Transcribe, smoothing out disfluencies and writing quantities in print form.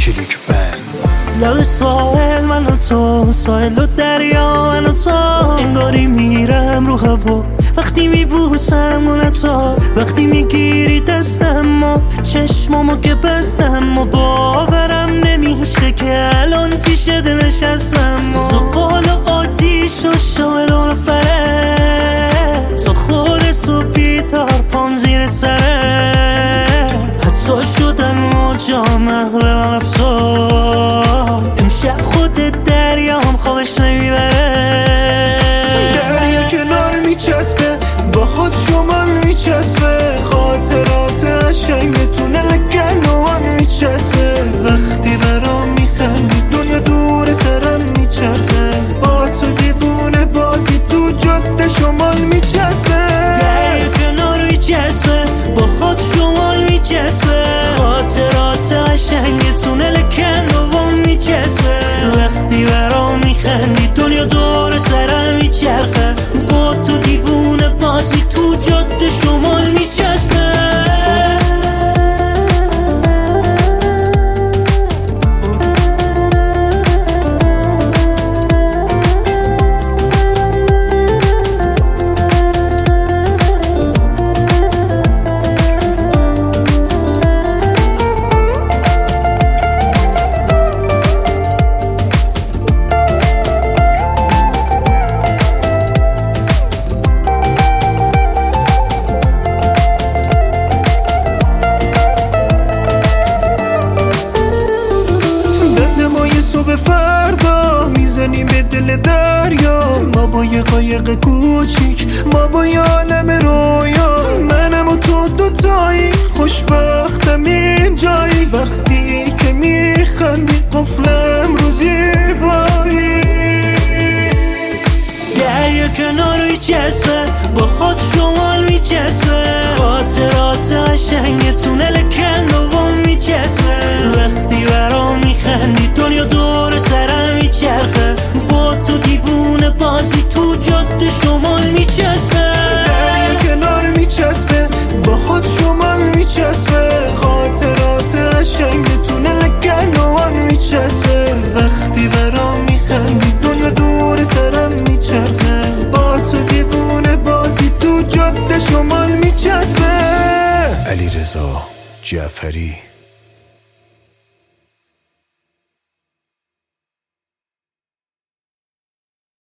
کلیک بند. لب ساحل من و تو، ساحل و دریا من و تو، انگاری میرم رو هوا وقتی میبوسم اون تو، وقتی میگیری دستم و چشمامو که بستم و باورم نمیشه که الان پیش دل نشستم. زغال و آتیش و شاهدان فره، تا خود صبحی تا پام زیر سره، حتی شدن موجا محو من تو، امشب خود دریام خوابش نمیبره. دریا کنار میچسبه با خود شما میچسبه، خاطرات عشنگ تونل گنوان میچسبه، وقتی برام میخندی دنیا دور سرم میچرخه، با تو دیوونه بازی تو جاده شمال میچسبه. دریا کنار میچسبه با خود شمال میچسبه، خاطرات عشنگ تونل گنوان میچسبه، وقتی برام میخندی دنیا دور سرم میچرخه، با تو دیوونه بازی تو جاده شمال میچسبه. صبح فردا میزنیم به دل دریا، ما با یه قایق کوچیک، ما با یه عالم رویا، منم و تو دوتایی خوشبختم اینجایی، وقتی که میخندی قفلم رو زیبایی. دریا کنار میچسبه با خود شمال میچسبه، خاطرات عشنگ تونل گنوان میچسبه، وقتی برام میخندی دنیا دور سرم میچرخه، با تو دیوونه بازی تو جاده شمال میچسبه. دریا کنار میچسبه با خود شمال میچسبه، خاطرات عشنگ تونل گنوان میچسبه، وقتی برام میخندی دنیا دور سرم میچرخه، با تو دیوونه بازی تو جاده شمال میچسبه. علیرضا جعفری.